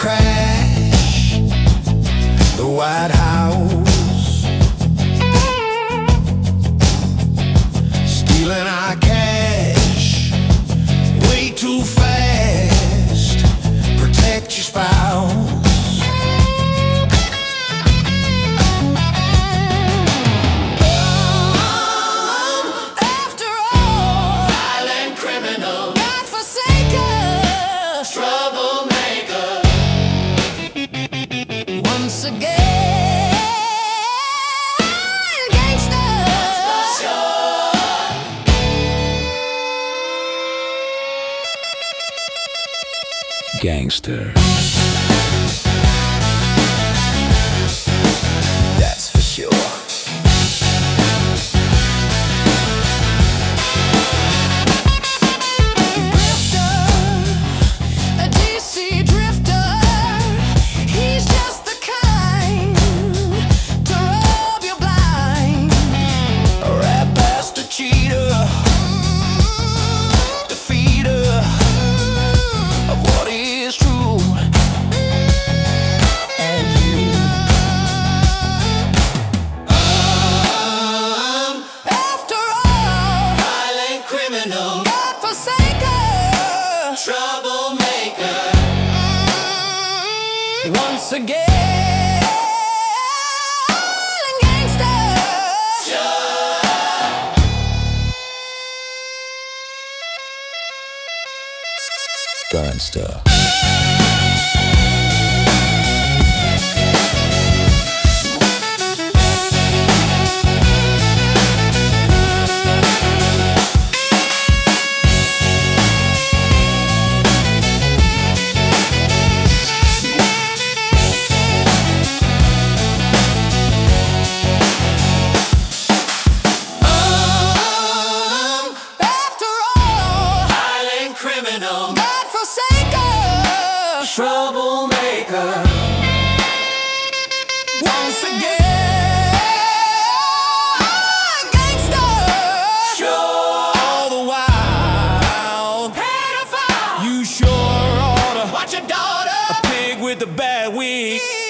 crash the White House, stealing our cash way too fast. Protect your spouse. Once again, Gangster. that's for sure. Troublemaker. Once again, gangster. Gangster. Troublemaker. Once again, gangster. Sure. All the while, pedophile. You sure oughta watch your daughter. A pig with a bad wig.